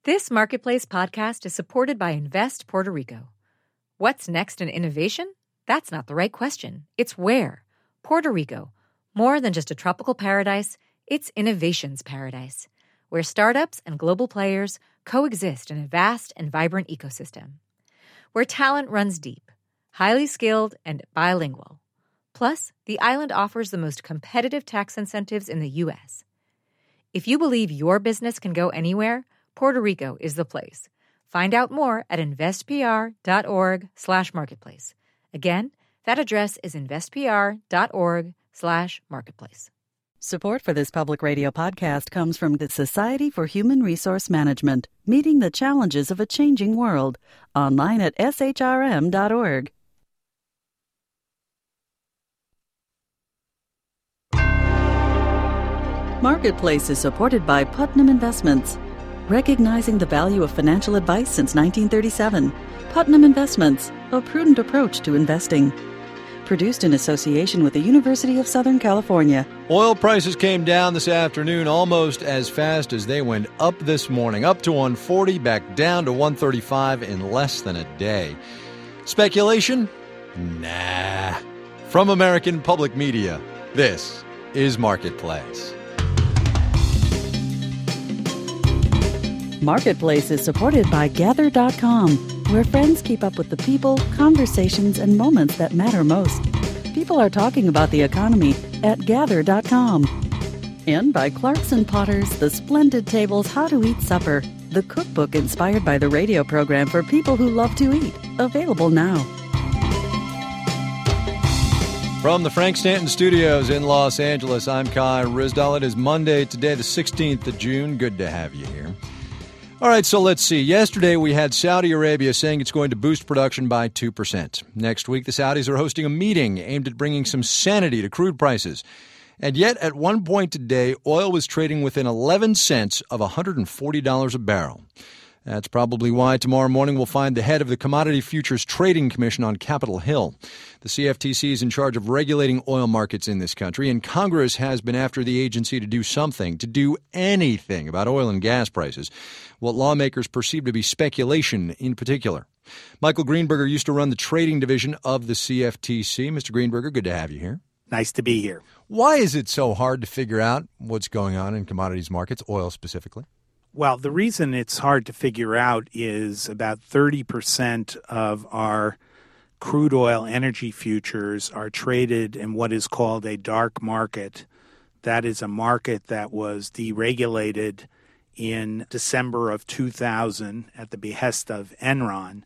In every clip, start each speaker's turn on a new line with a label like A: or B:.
A: This Marketplace podcast is supported by Invest Puerto Rico. What's next in innovation? That's not the right question. It's where. Puerto Rico. More than just a tropical paradise, it's innovation's paradise, where startups and global players coexist in a vast and vibrant ecosystem. Where talent runs deep, highly skilled, and bilingual. Plus, the island offers the most competitive tax incentives in the U.S. If you believe your business can go anywhere, Puerto Rico is the place. Find out more at investpr.org/marketplace. Again, that address is investpr.org/marketplace.
B: Support for this public radio podcast comes from the Society for Human Resource Management, meeting the challenges of a changing world. Online at shrm.org. Marketplace is supported by Putnam Investments. Recognizing the value of financial advice since 1937. Putnam Investments, a prudent approach to investing. Produced in association with the University of Southern California.
C: Oil prices came down this afternoon almost as fast as they went up this morning, up to 140, back down to 135 in less than a day. Speculation? Nah. From American Public Media, this is Marketplace.
B: Marketplace is supported by Gather.com, where friends keep up with the people, conversations, and moments that matter most. People are talking about the economy at Gather.com. And by Clarkson Potters, the splendid tables How to Eat Supper, the cookbook inspired by the radio program for people who love to eat. Available now.
C: From the Frank Stanton Studios in Los Angeles, I'm Kai Ryssdal. It is Monday today, the 16th of June. Good to have you here. All right, so let's see. Yesterday, we had Saudi Arabia saying it's going to boost production by 2%. Next week, the Saudis are hosting a meeting aimed at bringing some sanity to crude prices. And yet, at one point today, oil was trading within 11 cents of $140 a barrel. That's probably why tomorrow morning we'll find the head of the Commodity Futures Trading Commission on Capitol Hill. The CFTC is in charge of regulating oil markets in this country, and Congress has been after the agency to do something, to do anything about oil and gas prices, what lawmakers perceive to be speculation in particular. Michael Greenberger used to run the trading division of the CFTC. Mr. Greenberger, good to have you here.
D: Nice to be here.
C: Why is it so hard to figure out what's going on in commodities markets, oil specifically?
D: Well, the reason it's hard to figure out is about 30% of our crude oil energy futures are traded in what is called a dark market. That is a market that was deregulated in December of 2000 at the behest of Enron.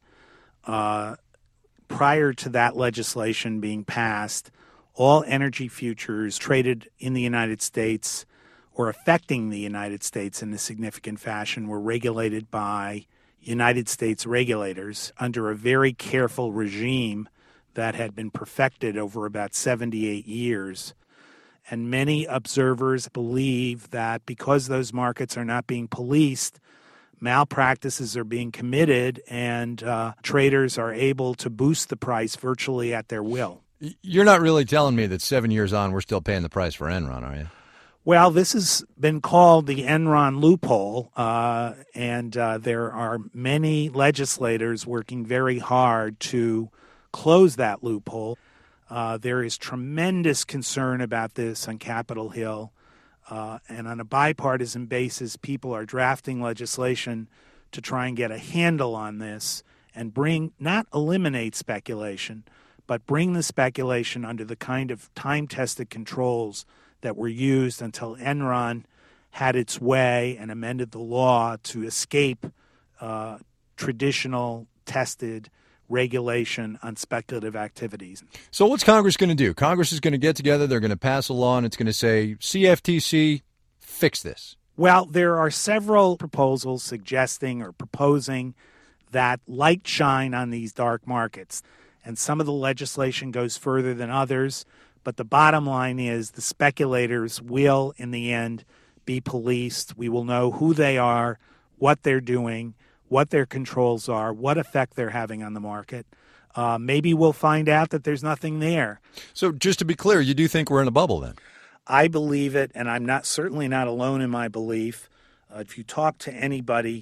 D: Prior to that legislation being passed, all energy futures traded in the United States or affecting the United States in a significant fashion were regulated by United States regulators under a very careful regime that had been perfected over about 78 years. And many observers believe that because those markets are not being policed, malpractices are being committed and traders are able to boost the price virtually at their will.
C: You're not really telling me that 7 years on we're still paying the price for Enron, are you?
D: Well, this has been called the Enron loophole, and there are many legislators working very hard to close that loophole. There is tremendous concern about this on Capitol Hill, and on a bipartisan basis, people are drafting legislation to try and get a handle on this and not eliminate speculation, but bring the speculation under the kind of time-tested controls that were used until Enron had its way and amended the law to escape traditional tested regulation on speculative activities.
C: So what's Congress going to do? Congress is going to get together, they're going to pass a law, and it's going to say, CFTC, fix this.
D: Well, there are several proposals suggesting or proposing that light shine on these dark markets. And some of the legislation goes further than others. But the bottom line is the speculators will, in the end, be policed. We will know who they are, what they're doing, what their controls are, what effect they're having on the market. Maybe we'll find out that there's nothing there.
C: So just to be clear, you do think we're in a bubble then?
D: I believe it, and I'm certainly not alone in my belief. If you talk to anybody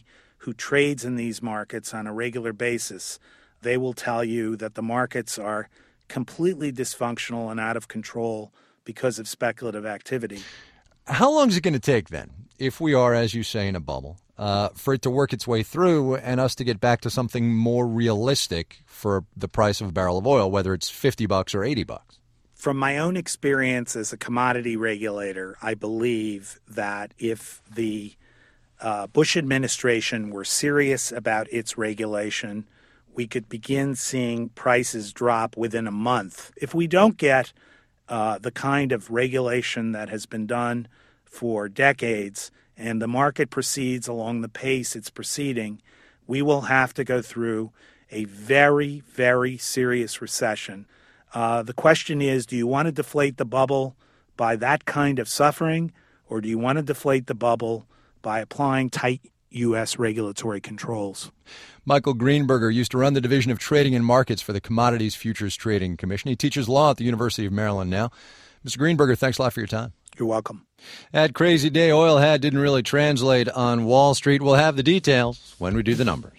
D: who trades in these markets on a regular basis, they will tell you that the markets are completely dysfunctional and out of control because of speculative activity.
C: How long is it going to take then, if we are, as you say, in a bubble, for it to work its way through and us to get back to something more realistic for the price of a barrel of oil, whether it's $50 or $80?
D: From my own experience as a commodity regulator, I believe that if the Bush administration were serious about its regulation, we could begin seeing prices drop within a month. If we don't get the kind of regulation that has been done for decades and the market proceeds along the pace it's proceeding, we will have to go through a very, very serious recession. The question is, do you want to deflate the bubble by that kind of suffering, or do you want to deflate the bubble by applying tight U.S. regulatory controls?
C: Michael Greenberger used to run the Division of Trading and Markets for the Commodities Futures Trading Commission. He teaches law at the University of Maryland now. Mr. Greenberger, thanks a lot for your time.
D: You're welcome.
C: That crazy day oil had didn't really translate on Wall Street. We'll have the details when we do the numbers.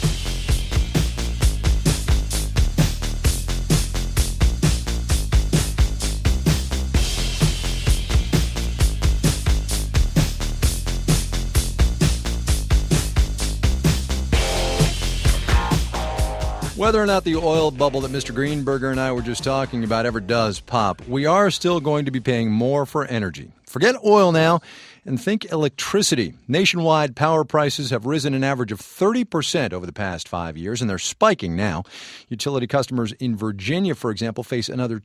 C: Whether or not the oil bubble that Mr. Greenberger and I were just talking about ever does pop, we are still going to be paying more for energy. Forget oil now and think electricity. Nationwide power prices have risen an average of 30% over the past 5 years, and they're spiking now. Utility customers in Virginia, for example, face another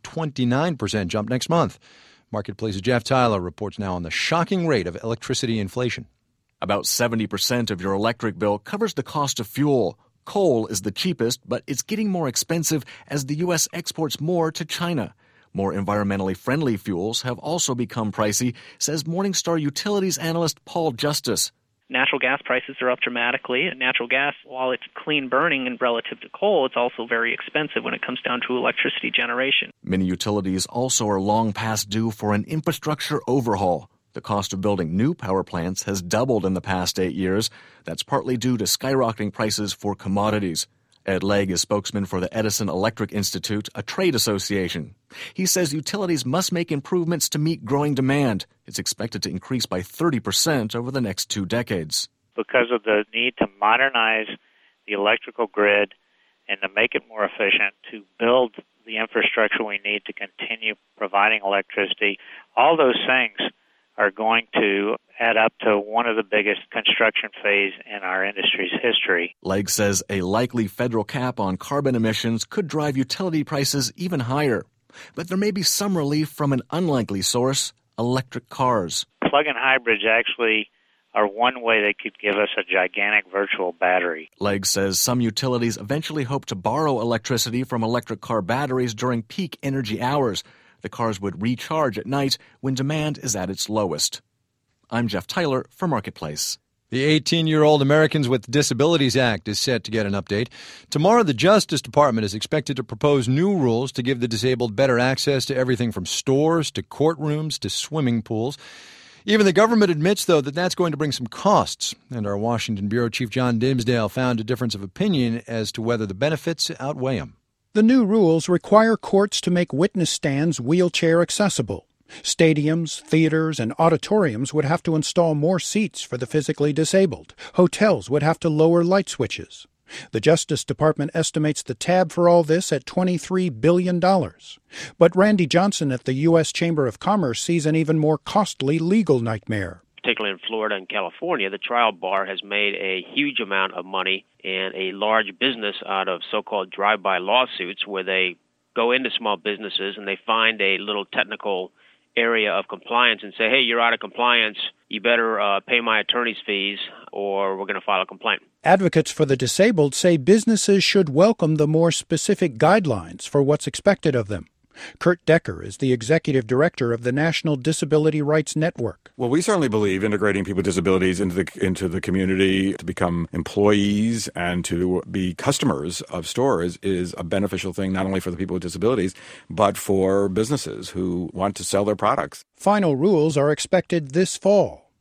C: 29% jump next month. Marketplace's Jeff Tyler reports now on the shocking rate of electricity inflation.
E: About 70% of your electric bill covers the cost of fuel. Coal is the cheapest, but it's getting more expensive as the U.S. exports more to China. More environmentally friendly fuels have also become pricey, says Morningstar Utilities analyst Paul Justice.
F: Natural gas prices are up dramatically, and natural gas, while it's clean burning and relative to coal, it's also very expensive when it comes down to electricity generation.
E: Many utilities also are long past due for an infrastructure overhaul. The cost of building new power plants has doubled in the past 8 years. That's partly due to skyrocketing prices for commodities. Ed Legg is spokesman for the Edison Electric Institute, a trade association. He says utilities must make improvements to meet growing demand. It's expected to increase by 30% over the next 2 decades.
G: Because of the need to modernize the electrical grid and to make it more efficient, to build the infrastructure we need to continue providing electricity, all those things are going to add up to one of the biggest construction phases in our industry's history.
E: Legg says a likely federal cap on carbon emissions could drive utility prices even higher. But there may be some relief from an unlikely source, electric cars.
G: Plug-in hybrids actually are one way they could give us a gigantic virtual battery.
E: Legg says some utilities eventually hope to borrow electricity from electric car batteries during peak energy hours. The cars would recharge at night when demand is at its lowest. I'm Jeff Tyler for Marketplace.
C: The 18-year-old Americans with Disabilities Act is set to get an update. Tomorrow, the Justice Department is expected to propose new rules to give the disabled better access to everything from stores to courtrooms to swimming pools. Even the government admits, though, that that's going to bring some costs. And our Washington Bureau Chief John Dimsdale found a difference of opinion as to whether the benefits outweigh them.
H: The new rules require courts to make witness stands wheelchair accessible. Stadiums, theaters, and auditoriums would have to install more seats for the physically disabled. Hotels would have to lower light switches. The Justice Department estimates the tab for all this at $23 billion. But Randy Johnson at the U.S. Chamber of Commerce sees an even more costly legal nightmare.
I: Particularly in Florida and California, the trial bar has made a huge amount of money and a large business out of so-called drive-by lawsuits where they go into small businesses and they find a little technical area of compliance and say, hey, you're out of compliance, you better pay my attorney's fees or we're going to file a complaint.
H: Advocates for the disabled say businesses should welcome the more specific guidelines for what's expected of them. Kurt Decker is the executive director of the National Disability Rights Network.
J: Well, we certainly believe integrating people with disabilities into the community to become employees and to be customers of stores is a beneficial thing not only for the people with disabilities, but for businesses who want to sell their products.
H: Final rules are expected this fall.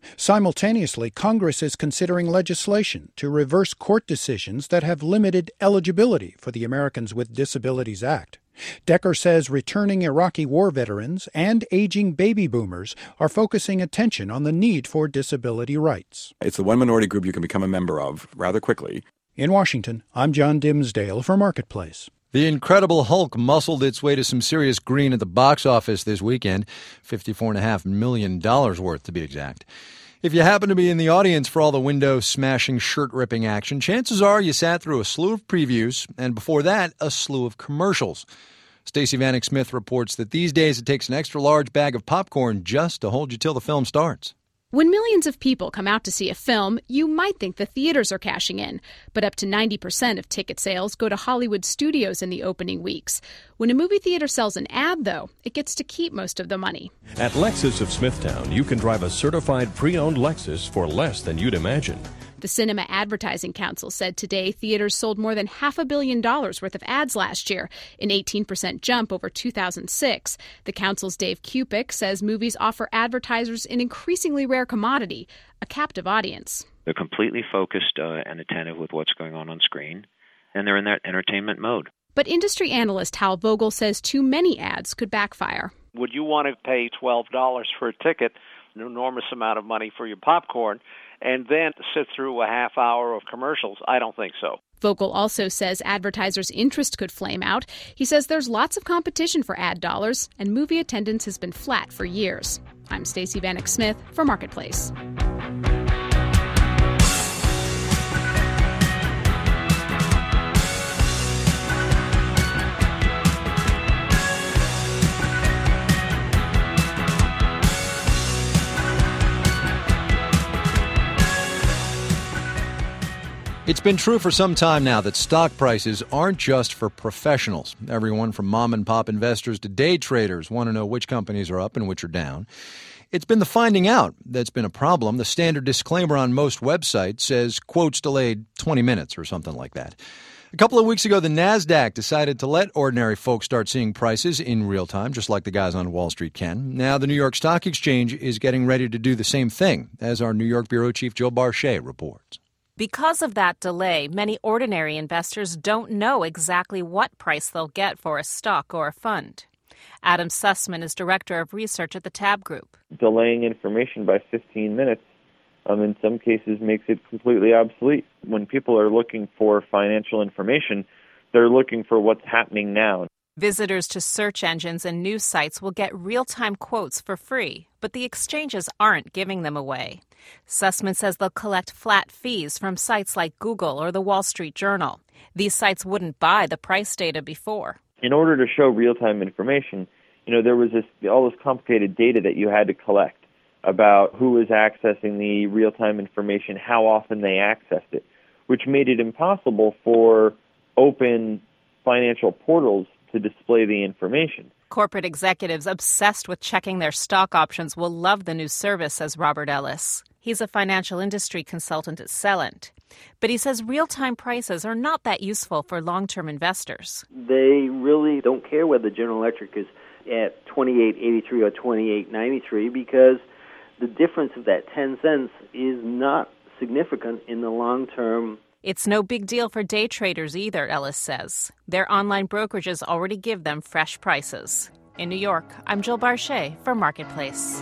H: Simultaneously, Congress is considering legislation to reverse court decisions that have limited eligibility for the Americans with Disabilities Act. Decker says returning Iraqi war veterans and aging baby boomers are focusing attention on the need for disability rights.
J: It's the one minority group you can become a member of rather quickly.
H: In Washington, I'm John Dimsdale for Marketplace.
C: The Incredible Hulk muscled its way to some serious green at the box office this weekend, $54.5 million worth to be exact. If you happen to be in the audience for all the window-smashing, shirt-ripping action, chances are you sat through a slew of previews, and before that, a slew of commercials. Stacey Vanek Smith reports that these days it takes an extra-large bag of popcorn just to hold you till the film starts.
K: When millions of people come out to see a film, you might think the theaters are cashing in, but up to 90% of ticket sales go to Hollywood studios in the opening weeks. When a movie theater sells an ad, though, it gets to keep most of the money.
L: At Lexus of Smithtown, you can drive a certified pre-owned Lexus for less than you'd imagine.
K: The Cinema Advertising Council said today theaters sold more than $500 million worth of ads last year, an 18% jump over 2006. The council's Dave Kupik says movies offer advertisers an increasingly rare commodity, a captive audience.
M: They're completely focused and attentive with what's going on screen, and they're in that entertainment mode.
K: But industry analyst Hal Vogel says too many ads could backfire.
N: Would you want to pay $12 for a ticket, an enormous amount of money for your popcorn, and then sit through a half hour of commercials? I don't think so.
K: Vogel also says advertisers' interest could flame out. He says there's lots of competition for ad dollars, and movie attendance has been flat for years. I'm Stacey Vanek Smith for Marketplace.
C: It's been true for some time now that stock prices aren't just for professionals. Everyone from mom-and-pop investors to day traders want to know which companies are up and which are down. It's been the finding out that's been a problem. The standard disclaimer on most websites says, quotes delayed 20 minutes or something like that. A couple of weeks ago, the NASDAQ decided to let ordinary folks start seeing prices in real time, just like the guys on Wall Street can. Now the New York Stock Exchange is getting ready to do the same thing, as our New York bureau chief Jill Barchet reports.
O: Because of that delay, many ordinary investors don't know exactly what price they'll get for a stock or a fund. Adam Sussman is director of research at the Tab Group.
P: Delaying information by 15 minutes in some cases makes it completely obsolete. When people are looking for financial information, they're looking for what's happening now.
O: Visitors to search engines and news sites will get real-time quotes for free, but the exchanges aren't giving them away. Sussman says they'll collect flat fees from sites like Google or the Wall Street Journal. These sites wouldn't buy the price data before.
P: In order to show real-time information, there was all this complicated data that you had to collect about who was accessing the real-time information, how often they accessed it, which made it impossible for open financial portals to display the information.
O: Corporate executives obsessed with checking their stock options will love the new service, says Robert Ellis. He's a financial industry consultant at Celent. But he says real-time prices are not that useful for long-term investors.
Q: They really don't care whether General Electric is at $28.83 or $28.93 because the difference of that 10 cents is not significant in the long term.
O: It's no big deal for day traders either, Ellis says. Their online brokerages already give them fresh prices. In New York, I'm Jill Barchet for Marketplace.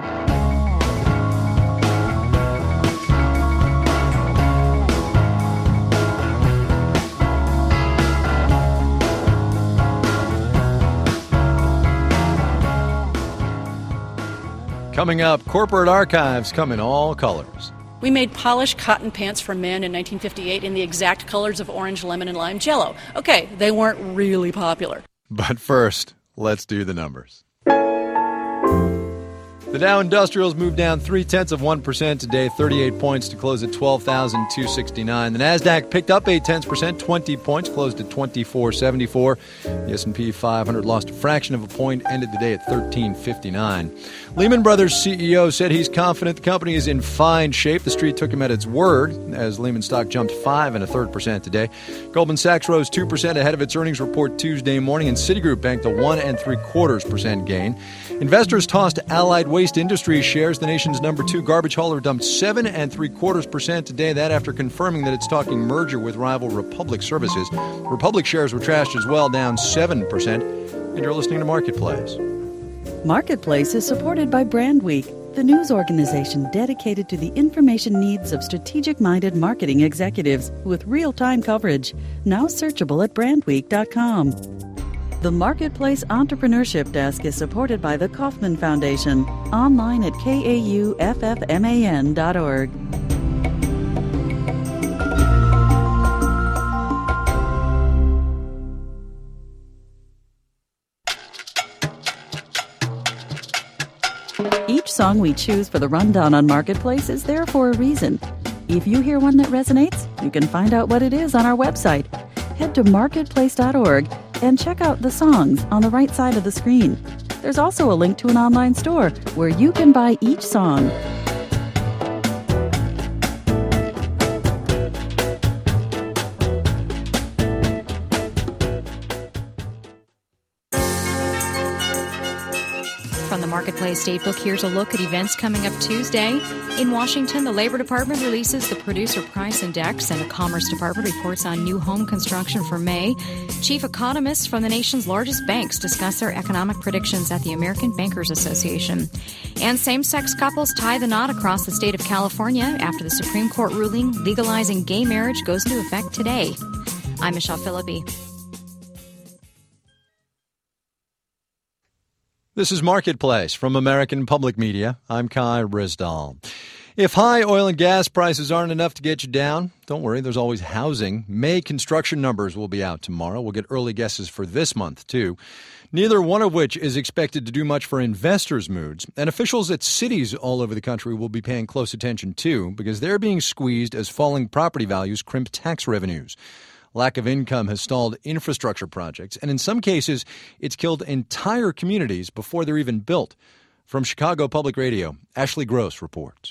C: Coming up, corporate archives come in all colors.
R: We made polished cotton pants for men in 1958 in the exact colors of orange, lemon, and lime Jell-O. Okay, they weren't really popular.
C: But first, let's do the numbers. The Dow Industrials moved down 0.3% today, 38 points to close at 12,269. The Nasdaq picked up 0.8%, 20 points, closed at 2474. The S&P 500 lost a fraction of a point, ended the day at 1359. Lehman Brothers CEO said he's confident the company is in fine shape. The street took him at its word as Lehman stock jumped 5.33% today. Goldman Sachs rose 2% ahead of its earnings report Tuesday morning, and Citigroup banked a 1.75% gain. Investors tossed Allied Waste Waste Industries shares, the nation's number 2 garbage hauler, dumped 7.75% today. That after confirming that it's talking merger with rival Republic Services. Republic shares were trashed as well, down 7%. And you're listening to Marketplace.
B: Marketplace is supported by Brand Week, the news organization dedicated to the information needs of strategic-minded marketing executives with real-time coverage. Now searchable at brandweek.com. The Marketplace Entrepreneurship Desk is supported by the Kauffman Foundation. Online at kauffman.org. Each song we choose for the rundown on Marketplace is there for a reason. If you hear one that resonates, you can find out what it is on our website. Head to marketplace.org and check out the songs on the right side of the screen. There's also a link to an online store where you can buy each song.
S: From the Marketplace Datebook, here's a look at events coming up Tuesday. In Washington, the Labor Department releases the Producer Price Index, and the Commerce Department reports on new home construction for May. Chief economists from the nation's largest banks discuss their economic predictions at the American Bankers Association. And same-sex couples tie the knot across the state of California after the Supreme Court ruling legalizing gay marriage goes into effect today. I'm Michelle Philippi.
C: This is Marketplace from American Public Media. I'm Kai Risdall. If high oil and gas prices aren't enough to get you down, don't worry, there's always housing. May construction numbers will be out tomorrow. We'll get early guesses for this month, too. Neither one of which is expected to do much for investors' moods. And officials at cities all over the country will be paying close attention, too, because they're being squeezed as falling property values crimp tax revenues. Lack of income has stalled infrastructure projects, and in some cases, it's killed entire communities before they're even built. From Chicago Public Radio, Ashley Gross reports.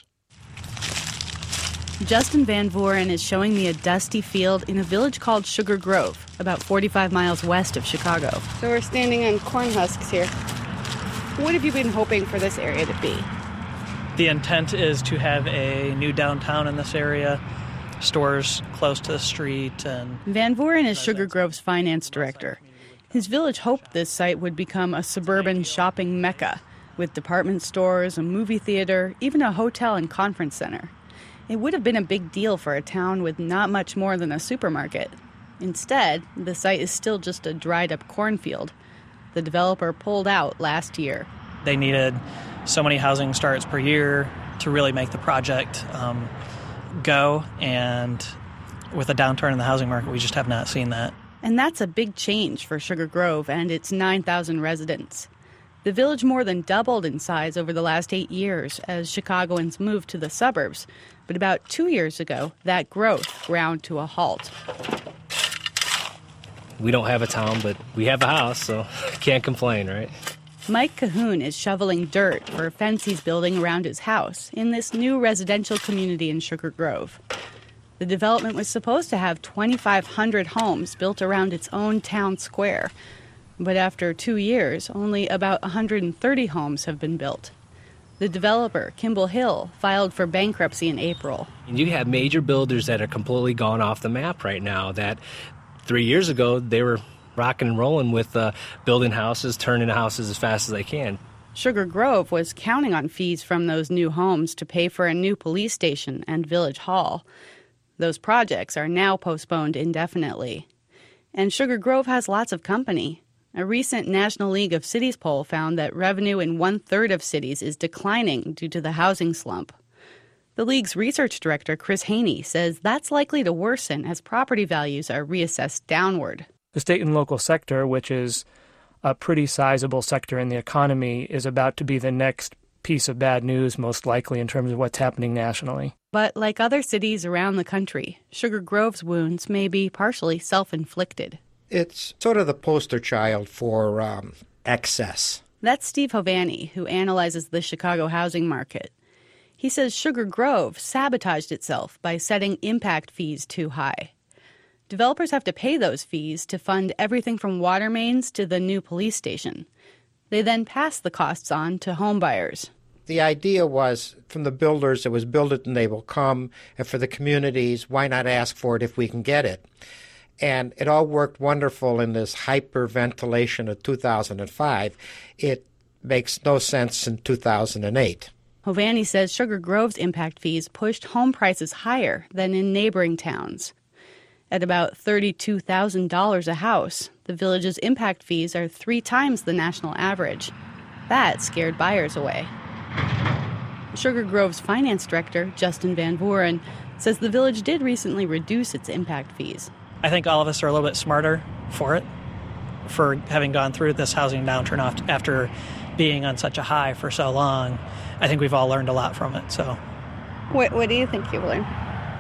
T: Justin Van Voren is showing me a dusty field in a village called Sugar Grove, about 45 miles west of Chicago.
U: So we're standing on corn husks here. What have you been hoping for this area to be?
V: The intent is to have a new downtown in this area, stores close to the street. And
T: Van Voren is Sugar Grove's finance director. His village hoped this site would become a suburban shopping mecca with department stores, a movie theater, even a hotel and conference center. It would have been a big deal for a town with not much more than a supermarket. Instead, the site is still just a dried-up cornfield. The developer pulled out last year.
V: They needed so many housing starts per year to really make the project go, and with a downturn in the housing market, we just have not seen that.
T: And that's a big change for Sugar Grove and its 9,000 residents. The village more than doubled in size over the last 8 years as Chicagoans moved to the suburbs. But about 2 years ago, that growth ground to a halt.
W: We don't have a town, but we have a house, so can't complain, right?
T: Mike Cahoon is shoveling dirt for a fence he's building around his house in this new residential community in Sugar Grove. The development was supposed to have 2,500 homes built around its own town square. But after 2 years, only about 130 homes have been built. The developer, Kimball Hill, filed for bankruptcy in April.
W: And you have major builders that are completely gone off the map right now that 3 years ago they were rocking and rolling with building houses, turning houses as fast as they can.
T: Sugar Grove was counting on fees from those new homes to pay for a new police station and village hall. Those projects are now postponed indefinitely. And Sugar Grove has lots of company. A recent National League of Cities poll found that revenue in 1/3 of cities is declining due to the housing slump. The league's research director, Chris Haney, says that's likely to worsen as property values are reassessed downward.
X: The state and local sector, which is a pretty sizable sector in the economy, is about to be the next piece of bad news, most likely, in terms of what's happening nationally.
T: But like other cities around the country, Sugar Grove's wounds may be partially self-inflicted.
Y: It's sort of the poster child for excess.
T: That's Steve Hovani, who analyzes the Chicago housing market. He says Sugar Grove sabotaged itself by setting impact fees too high. Developers have to pay those fees to fund everything from water mains to the new police station. They then pass the costs on to home buyers.
Y: The idea was, from the builders, it was build it and they will come. And for the communities, why not ask for it if we can get it? And it all worked wonderful in this hyperventilation of 2005. It makes no sense in 2008.
T: Hovani says Sugar Grove's impact fees pushed home prices higher than in neighboring towns. At about $32,000 a house, the village's impact fees are 3 times the national average. That scared buyers away. Sugar Grove's finance director, Justin Van Voren, says the village did recently reduce its impact fees.
V: I think all of us are a little bit smarter for it, for having gone through this housing downturn after being on such a high for so long. I think we've all learned a lot from it. So,
U: What do you think you've learned?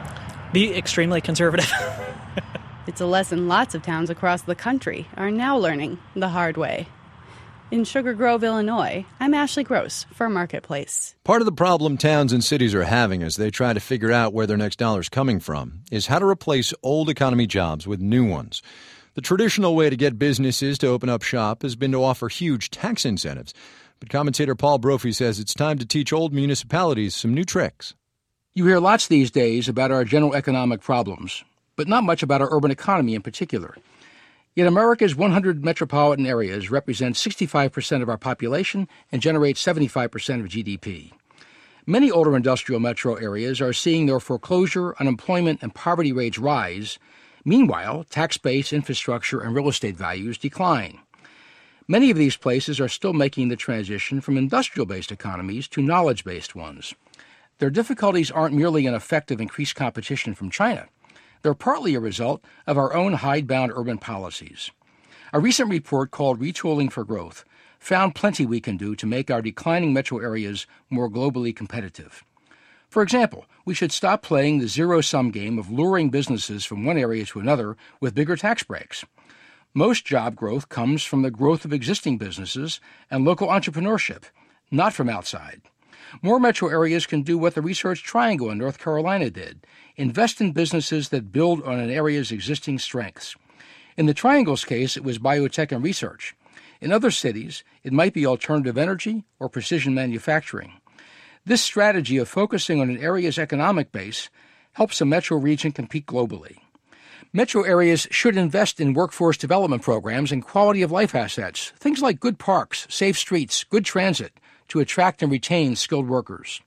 V: Be extremely conservative.
T: It's a lesson lots of towns across the country are now learning the hard way. In Sugar Grove, Illinois, I'm Ashley Gross for Marketplace.
C: Part of the problem towns and cities are having as they try to figure out where their next dollar's coming from is how to replace old economy jobs with new ones. The traditional way to get businesses to open up shop has been to offer huge tax incentives. But commentator Paul Brophy says it's time to teach old municipalities some new tricks.
A: You hear lots these days about our general economic problems, but not much about our urban economy in particular. Yet America's 100 metropolitan areas represent 65% of our population and generate 75% of GDP. Many older industrial metro areas are seeing their foreclosure, unemployment, and poverty rates rise. Meanwhile, tax base, infrastructure, and real estate values decline. Many of these places are still making the transition from industrial-based economies to knowledge-based ones. Their difficulties aren't merely an effect of increased competition from China. They're partly a result of our own hidebound urban policies. A recent report called Retooling for Growth found plenty we can do to make our declining metro areas more globally competitive. For example, we should stop playing the zero-sum game of luring businesses from one area to another with bigger tax breaks. Most job growth comes from the growth of existing businesses and local entrepreneurship, not from outside. More metro areas can do what the Research Triangle in North Carolina did, invest in businesses that build on an area's existing strengths. In the Triangle's case, it was biotech and research. In other cities, it might be alternative energy or precision manufacturing. This strategy of focusing on an area's economic base helps a metro region compete globally. Metro areas should invest in workforce development programs and quality-of-life assets, things like good parks, safe streets, good transit, to attract and retain skilled workers.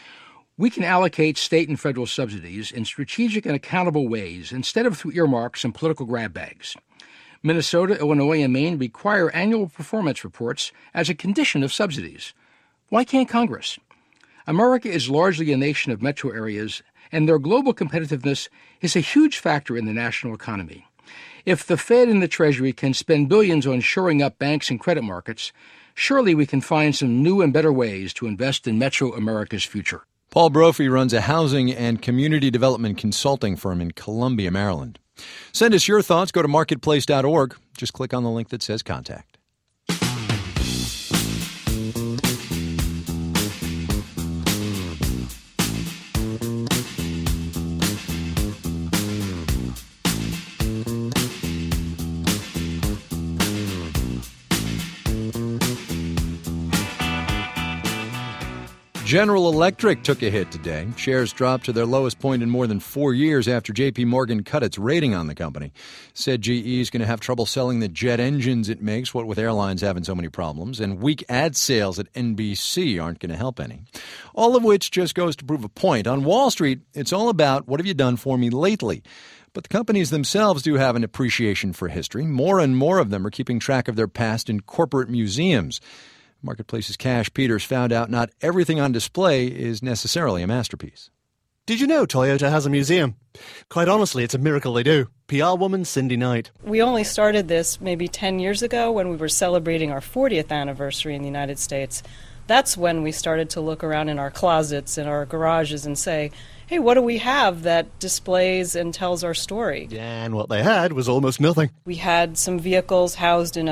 A: We can allocate state and federal subsidies in strategic and accountable ways instead of through earmarks and political grab bags. Minnesota, Illinois, and Maine require annual performance reports as a condition of subsidies. Why can't Congress? America is largely a nation of metro areas, and their global competitiveness is a huge factor in the national economy. If the Fed and the Treasury can spend billions on shoring up banks and credit markets, surely we can find some new and better ways to invest in metro America's future.
C: Paul Brophy runs a housing and community development consulting firm in Columbia, Maryland. Send us your thoughts. Go to marketplace.org. Just click on the link that says contact. General Electric took a hit today. Shares dropped to their lowest point in more than 4 years after J.P. Morgan cut its rating on the company. Said GE is going to have trouble selling the jet engines it makes, what with airlines having so many problems, and weak ad sales at NBC aren't going to help any. All of which just goes to prove a point. On Wall Street, it's all about what have you done for me lately. But the companies themselves do have an appreciation for history. More and more of them are keeping track of their past in corporate museums. Marketplace's Cash Peters found out not everything on display is necessarily a masterpiece.
D: Did you know Toyota has a museum? Quite honestly, it's a miracle they do. PR woman Cindy Knight.
E: We only started this maybe 10 years ago when we were celebrating our 40th anniversary in the United States. That's when we started to look around in our closets and our garages and say, hey, what do we have that displays and tells our story?
D: And what they had was almost nothing.
E: We had some vehicles housed in a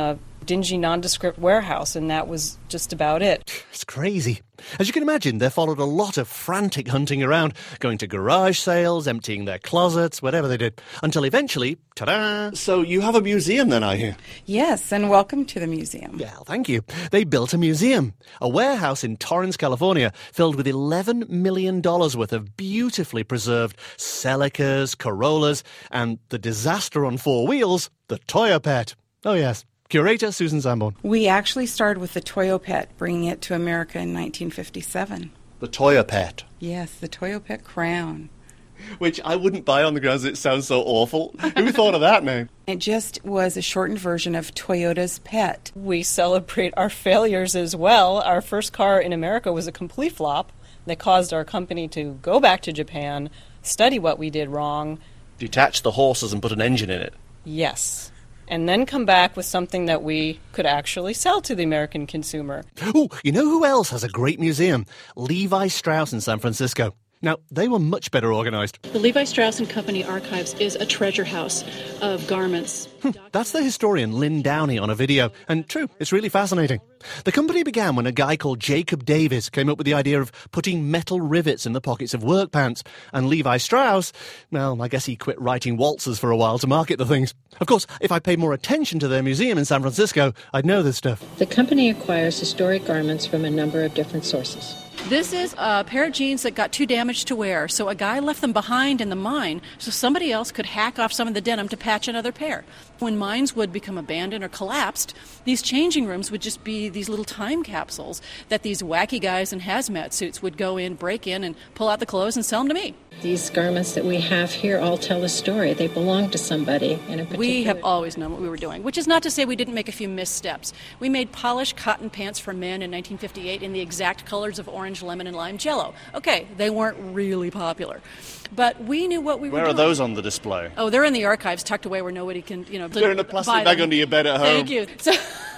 E: dingy, nondescript warehouse, and that was just about it.
D: It's crazy. As you can imagine, there followed a lot of frantic hunting around, going to garage sales, emptying their closets, whatever they did, until eventually, ta-da!
F: So you have a museum then, I hear?
G: Yes, and welcome to the museum.
D: Yeah, thank you. They built a museum, a warehouse in Torrance, California, filled with $11 million worth of beautifully preserved Celicas, Corollas, and the disaster on four wheels, the Toyopet. Oh yes. Curator Susan Sanborn.
G: We actually started with the Toyopet, bringing it to America in 1957.
F: The Toyopet?
G: Yes, the Toyopet Crown.
F: Which I wouldn't buy on the grounds that it sounds so awful. Who thought of that name?
G: It just was a shortened version of Toyota's Pet.
E: We celebrate our failures as well. Our first car in America was a complete flop that caused our company to go back to Japan, study what we did wrong.
F: Detach the horses and put an engine in it.
E: Yes. And then come back with something that we could actually sell to the American consumer.
D: Oh, you know who else has a great museum? Levi Strauss in San Francisco. Now, they were much better organized.
H: The Levi Strauss & Company Archives is a treasure house of garments.
D: That's the historian Lynn Downey on a video. And true, it's really fascinating. The company began when a guy called Jacob Davis came up with the idea of putting metal rivets in the pockets of work pants. And Levi Strauss, well, I guess he quit writing waltzes for a while to market the things. Of course, if I paid more attention to their museum in San Francisco, I'd know this stuff.
H: The company acquires historic garments from a number of different sources.
R: This is a pair of jeans that got too damaged to wear, so a guy left them behind in the mine so somebody else could hack off some of the denim to patch another pair. When mines would become abandoned or collapsed, these changing rooms would just be these little time capsules that these wacky guys in hazmat suits would go in, break in, and pull out the clothes and sell them to me.
H: These garments that we have here all tell a story. They belong to somebody in a particular...
R: We have always known what we were doing, which is not to say we didn't make a few missteps. We made polished cotton pants for men in 1958 in the exact colors of orange, lemon, and lime jello. Okay, they weren't really popular, but we knew what we were doing.
F: Where are those on the display?
R: Oh, they're in the archives, tucked away where nobody can,
F: They're in a plastic bag under your bed at home.
R: Thank you. So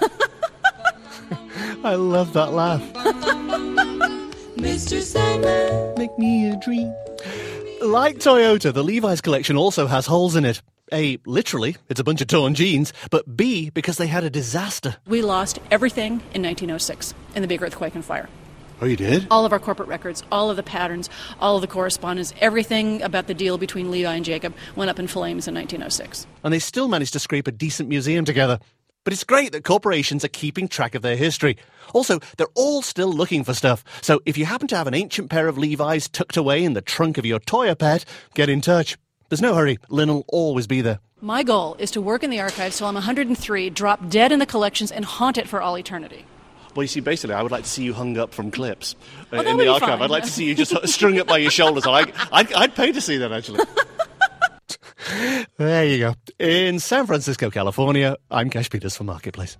D: I love that laugh.
I: Mr. Sandman,
D: make me a dream. Like Toyota, the Levi's collection also has holes in it. A, literally, it's a bunch of torn jeans, but B, because they had a disaster.
R: We lost everything in 1906 in the big earthquake and fire.
F: Oh, you did?
R: All of our corporate records, all of the patterns, all of the correspondence, everything about the deal between Levi and Jacob went up in flames in 1906.
D: And they still managed to scrape a decent museum together. But it's great that corporations are keeping track of their history. Also, they're all still looking for stuff. So if you happen to have an ancient pair of Levi's tucked away in the trunk of your Toyopet, get in touch. There's no hurry. Lynn will always be there.
R: My goal is to work in the archives till I'm 103, drop dead in the collections, and haunt it for all eternity.
F: Well, you see, basically, I would like to see you hung up from clips
R: Oh,
F: in the archive. I'd like to see you just strung up by your shoulders. I'd pay to see that, actually.
D: There you go. In San Francisco, California, I'm Cash Peters for Marketplace.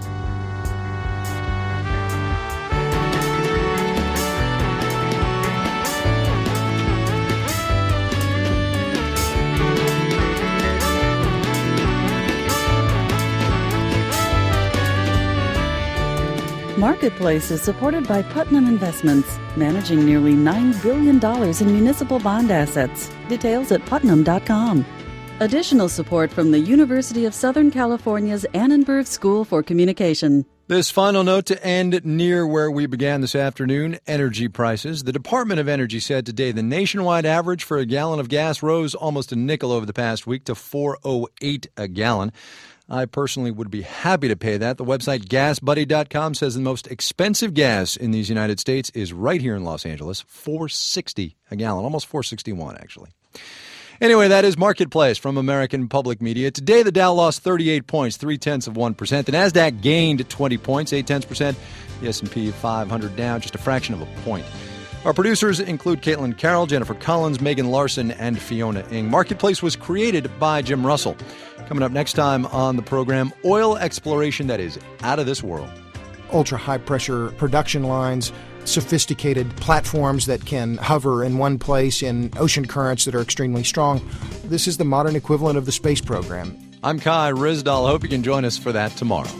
B: Marketplace is supported by Putnam Investments, managing nearly $9 billion in municipal bond assets. Details at putnam.com. Additional support from the University of Southern California's Annenberg School for Communication.
C: This final note to end near where we began this afternoon, energy prices. The Department of Energy said today the nationwide average for a gallon of gas rose almost a nickel over the past week to $4.08 a gallon. I personally would be happy to pay that. The website GasBuddy.com says the most expensive gas in these United States is right here in Los Angeles, $4.60 a gallon, almost $4.61 actually. Anyway, that is Marketplace from American Public Media. Today, the Dow lost 38 points, 0.3%. The Nasdaq gained 20 points, 0.8%. The S&P 500 down just a fraction of a point. Our producers include Caitlin Carroll, Jennifer Collins, Megan Larson, and Fiona Ng. Marketplace was created by Jim Russell. Coming up next time on the program, oil exploration that is out of this world.
J: Ultra-high-pressure production lines, sophisticated platforms that can hover in one place in ocean currents that are extremely strong. This is the modern equivalent of the space program.
C: I'm Kai Ryssdal. I hope you can join us for that tomorrow.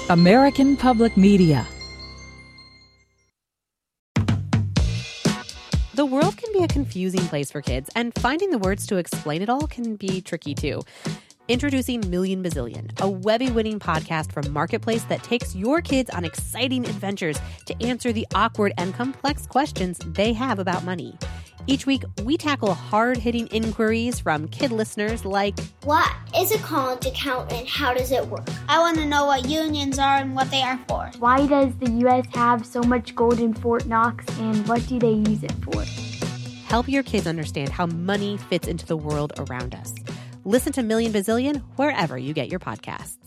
B: American Public Media.
I: The world can be a confusing place for kids, and finding the words to explain it all can be tricky too. Introducing Million Bazillion, a Webby-winning podcast from Marketplace that takes your kids on exciting adventures to answer the awkward and complex questions they have about money. Each week, we tackle hard-hitting inquiries from kid listeners like,
K: what is a college account and how does it work? I want to know what unions are and what they are for.
L: Why does the U.S. have so much gold in Fort Knox and what do they use it for?
I: Help your kids understand how money fits into the world around us. Listen to Million Bazillion wherever you get your podcasts.